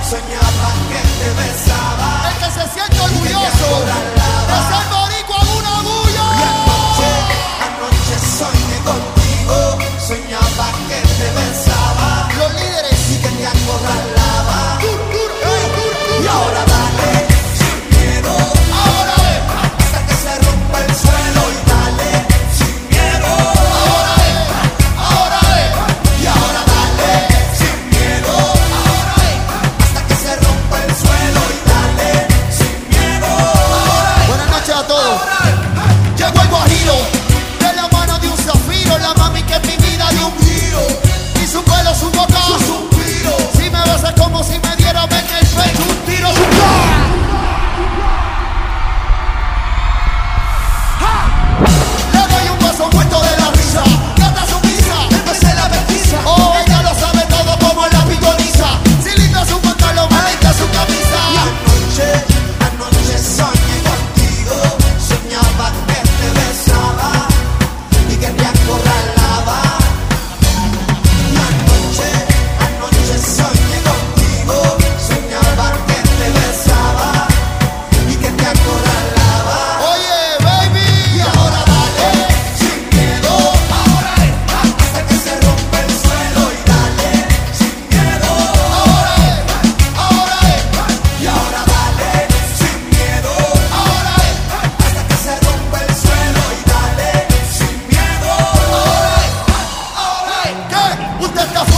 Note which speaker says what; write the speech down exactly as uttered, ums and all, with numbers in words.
Speaker 1: soñaba que te besaba.
Speaker 2: El que se siente orgulloso de ser boricua, una bulla.
Speaker 1: Y anoche, anoche soñé contigo, soñaba que te besaba.
Speaker 2: Los líderes
Speaker 1: Y que te acorralaba.
Speaker 2: Dur, dur, dur, dur, dur.
Speaker 1: Y ahora dale, sin miedo,
Speaker 2: Ahora es,
Speaker 1: hasta que se rompa el suelo. Y dale, sin miedo,
Speaker 2: ahora es, ahora es,
Speaker 1: y ahora dale, sin miedo,
Speaker 2: ahora es.
Speaker 1: hasta que se rompa el suelo. Y dale, sin miedo.
Speaker 2: Buenas noches a todos. Llegó el guajiro de la mano de un zafiro, la mami que es mi vida de un giro. Y su pelo, su boca,
Speaker 1: Su suspiro,
Speaker 2: si me besas como si me diera en el pecho un tiro. Le doy un paso muerto de la risa, gata sumisa,
Speaker 1: empecé la pesquisa.
Speaker 2: oh ella lo sabe todo como la pitoniza. Si linda su pantalón, más linda su
Speaker 1: Y
Speaker 2: camisa.
Speaker 1: anoche, anoche soñé contigo, soñaba que te besaba y que te acorralaba. Y anoche, anoche soñé contigo, soñaba que te besaba y que te acorralaba.
Speaker 2: Oye, baby,
Speaker 1: Y ahora dale, sin miedo, ahora es, hasta que se rompa el suelo. Y dale, sin miedo,
Speaker 2: ahora es, ahora es,
Speaker 1: y ahora dale, sin miedo,
Speaker 2: ahora es.
Speaker 1: hasta que se rompa el suelo. Y dale, sin miedo,
Speaker 2: ¿Qué? Usted está